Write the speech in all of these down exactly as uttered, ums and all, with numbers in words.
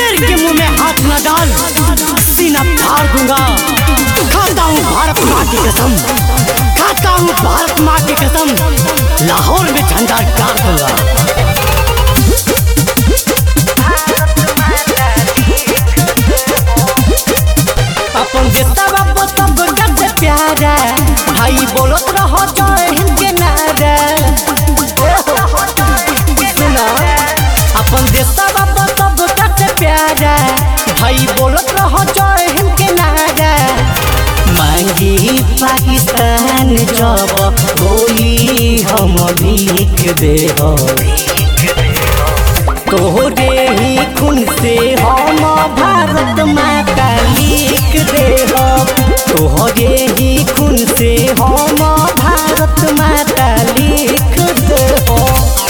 शेर के मुंह में हाथ न डाल, सीना फाड़ दूंगा। खाता हूँ भारत माँ की कसम, खाता हूँ भारत माँ की कसम, लाहौर में झंडा गाड़ दूंगा। अपन देता बाबू सब जग प्यारा, भाई बोलत रहो जय हिंद के नारा। सुना अपन देता बाबू सब जग प्यारा, भाई बोलत रहो जय हिंद के नारा। मांगी पाकिस्तान जब गोली हम भीख दे हो, तोहरे ही खून से हम भारत माता लिख दे हो, तोहरे ही खून से हम भारत माता लिख दे हो।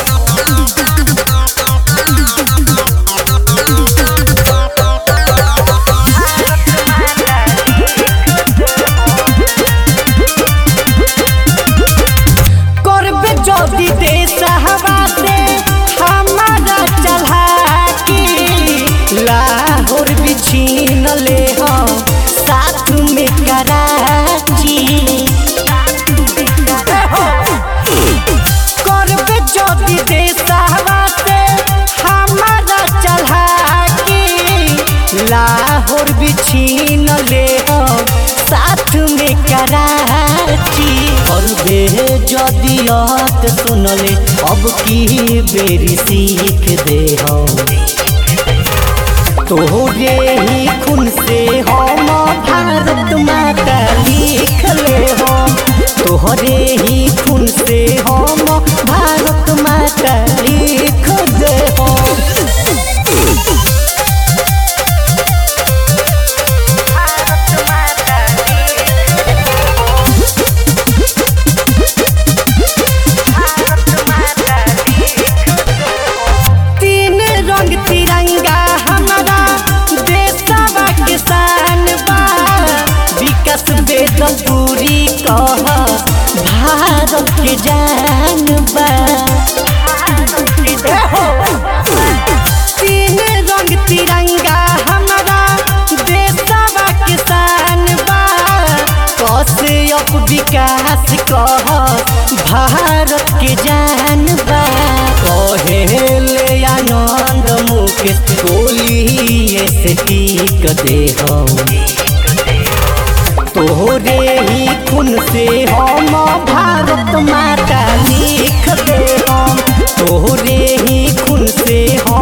करबे जदि देश हवा से हमारा चढ़ा के, लाहौर भी छीन ले हो साथ में कराची। करबे जदि देश हवा से हमारा चढ़ा के, लाहौर भी छीन ले हो साथ में कराची। करबे जदि याद सुनले अब की बेरी सीख दे हो, तोहरे ही खून से हम भारत माता लिख ले हो, तोहरे ही खून से हम भारत माता लिख दे हो। तिरंगा हमारा देशवा के शान बा, विकास बेदल दूरी कह भारत के जान बा। तीन रंग तिरंगा हमारा देशवा के शान बा, कश्यप विकास कह भारत के जान बा। कहेले आनंद मुकेश गोली से टीक दे हो, तोहरे ही खून से हम भारत माता लिख दे हम, तोहरे ही खून से हम